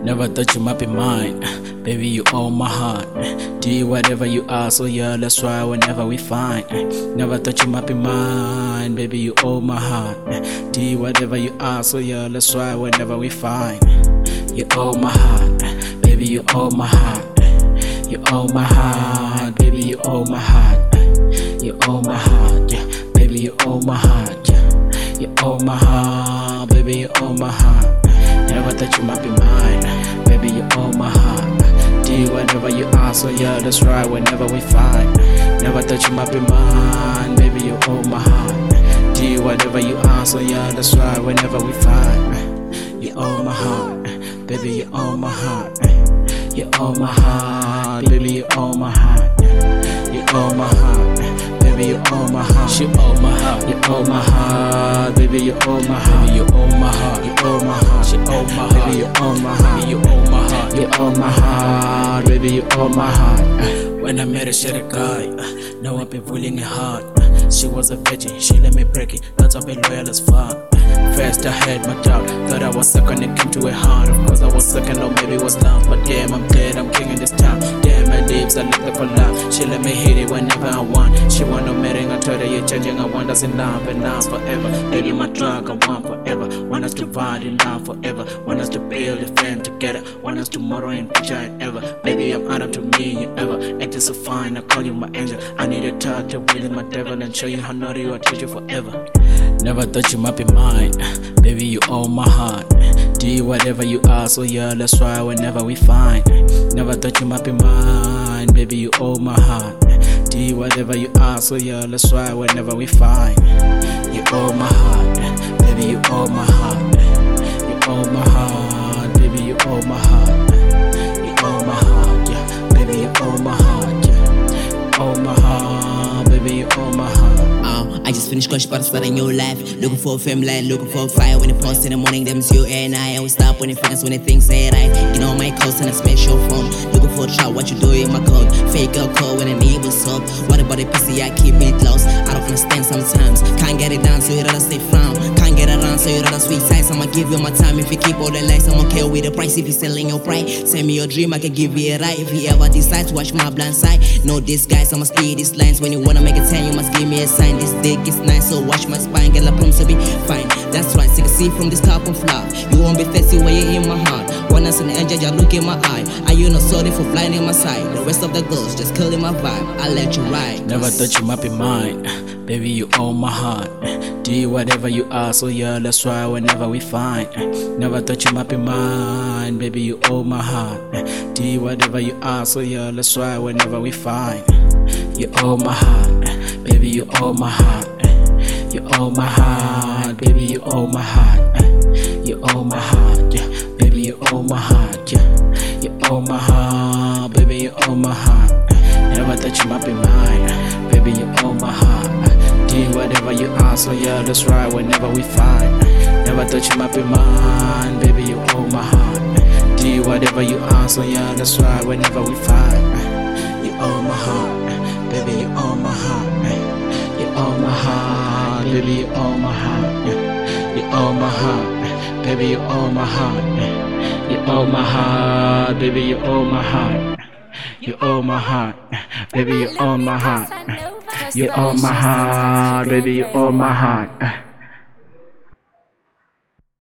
Never thought you might be mine. Baby, you own my heart. Do you whatever you are, so yeah, let's try whenever we find. Never thought you might be mine. Baby, you own my heart. Do you whatever you are, so yeah, let's try whenever we find. You own my heart. Baby, you own my heart. You own my heart. Baby, you own my heart. You own my heart. Yeah. Baby, you own my heart. Yeah. You own my heart. Baby, you own my heart. Never thought you might be mine. Baby, you own my heart. Do you whatever you are, so yeah, that's right whenever we find. Never thought you might be mine. Baby, you own my heart. Do you whatever you are, so yeah, that's right whenever we find. You own my heart. Baby, you own my heart. You own my heart. Baby, you own my heart. You own my heart. Baby, you own my heart. You own my heart. You own my heart. Baby, you own my heart. You own my heart. You own my heart. You own my heart. Baby, you own my heart. You own my heart. You own my heart. Baby, you own my heart. When I met her, she had a guy. Now I've been pulling it hard. She was a virgin, she let me break it. That's I've been loyal as fuck. First I had my doubt, thought I was second, it came to a heart. Of course I was second, or maybe it was love. But damn, I'm dead, I'm king in this town. Damn, my lips, I licked up a lot. She let me hit it whenever I want. She want no marrying, I told her you're changing. I want us in love and last forever. Baby, my drug, I want forever. Want us to ride in love forever. Want us to build a family together. Want us tomorrow and future and ever. Baby, I'm Adam to me, you ever. Acting so fine, I call you my angel. I need a touch, to win my devil and show you how naughty you are, teach you forever. Never thought you might be mine. Baby, you own my heart. Do you whatever you are, so yeah, let's try whenever we find. Never thought you might be mine. Baby, you own my heart. Do you whatever you are, so yeah, let's try whenever we find. You own my heart. Baby, you own my heart. You own my heart. Baby, you own my heart. You own my heart. Yeah. Baby, you own my heart. Yeah. You own my heart. Baby, you own my heart. I just finished crush parties for a new life. Looking for a family, looking for a fire. When it post in the morning, them's you and I always stop when it feels when the things ain't right. You know my coast and I smash your phone. Looking for a trap, what you do in my code. Fake a code when an evil soap. What about the pussy, I keep it close. I don't understand sometimes. Can't get it down, so you rather stay frown. Can't get around, so you rather sweet size. I'ma give you my time if you keep all the lies. I'm okay with the price if you're selling your pride. Send me your dream, I can give you a ride. If you ever decide to watch my blind side. No disguise, I'ma steal these lines. When you wanna make a 10, you must give me a sign. This dick is nice, so watch my spine. Girl, I promise to be fine. That's right, so you can see from this top and flower. You won't be thirsty when you're in my heart. When I see an angel, just look in my eye. Are you not sorry for blinding my sight? The rest of the girls just killing my vibe. I let you ride. Never thought you might be mine. Baby, you own my heart. Do you whatever you are, so yeah, let's try whenever we find. Never thought you might be mine. Baby, you own my heart. Do you whatever you are, so yeah, let's try whenever we find. You own my heart. Baby, you own my heart. You own my heart. Baby, you own my heart. You own my heart. Yeah. Baby, you own my heart. Yeah. You own my heart. Baby, you own my heart. Never thought you might be mine. Baby, you own my heart. Do you whatever you are, so yeah, let's ride whenever we find. Never thought you might be mine. Baby, you own my heart. Do you whatever you are, so yeah, let's ride whenever we find. You own my heart. Baby, you own my heart. You own my heart. Baby, you own my heart. You own my heart. Baby, you own my heart. You own my heart. Baby, you own my heart. You own my heart. Baby, you own my heart. You own my heart. Baby, you own my heart.